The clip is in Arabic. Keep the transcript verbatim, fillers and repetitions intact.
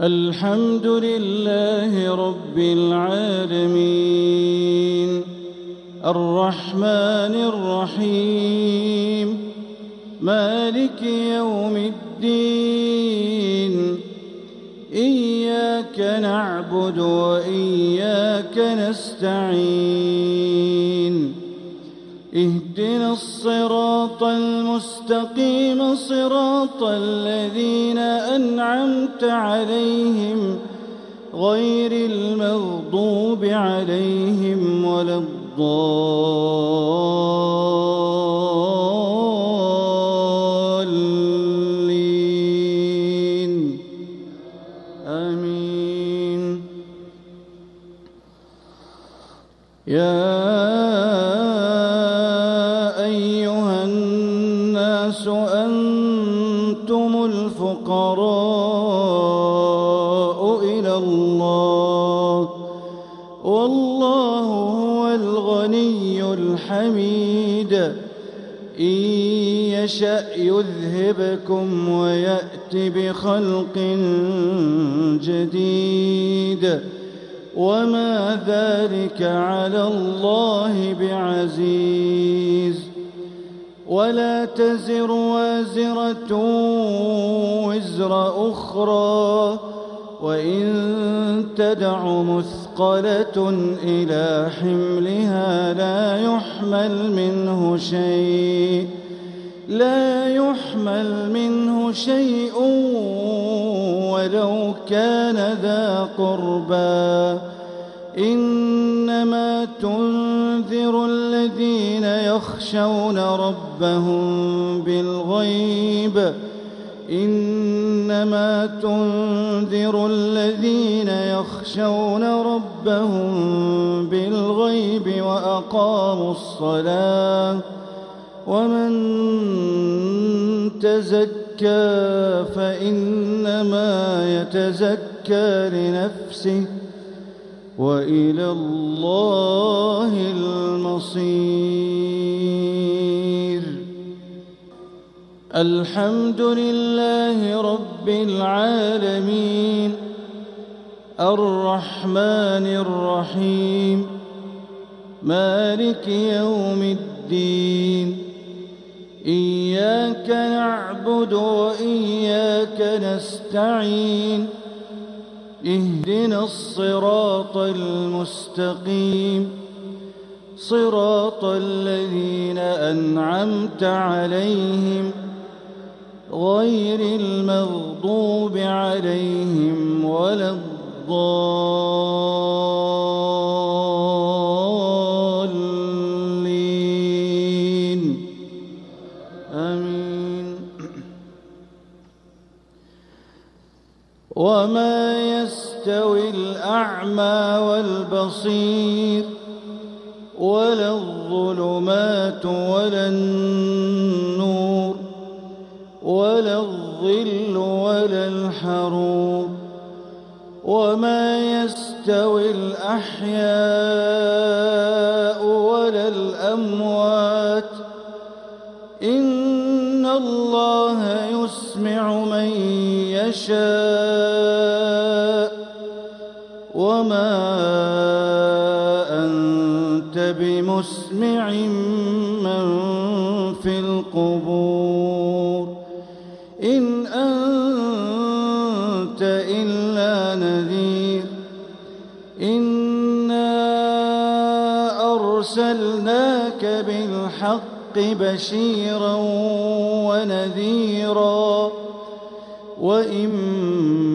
الحمد لله رب العالمين الرحمن الرحيم مالك يوم الدين إياك نعبد وإياك نستعين اهدنا الصراط المستقيم صراط الذين أنعمت عليهم غير المغضوب عليهم ولا الضالين آمين. يا أنتم الفقراء إلى الله والله هو الغني الحميد. إن يشأ يذهبكم ويأت بخلق جديد وما ذلك على الله بعزيز. ولا تزر وازرة وزر أخرى وإن تدع مثقلة إلى حملها لا يحمل منه شيء لا يحمل منه شيء ولو كان ذا قربى. إنما تنذر الذين يخشون ربهم بالغيب إنما تنذر الذين يخشون ربهم بالغيب وأقاموا الصلاة. ومن تزكى فإنما يتزكى لنفسه وإلى الله المصير. الحمد لله رب العالمين الرحمن الرحيم مالك يوم الدين إياك نعبد وإياك نستعين اهدنا الصراط المستقيم صراط الذين أنعمت عليهم غير المغضوب عليهم ولا الضالين آمين. وما يستوي الأعمى والبصير ولا الظلمات ولا النور ولا الظل ولا الحرور. وما يستوي الأحياء ولا الأموات إن الله يسمع من يشاء وما أنت بمسمع من في القبور إن أنت إلا نذير. إنا أرسلناك بالحق بشيرا ونذيرا وإن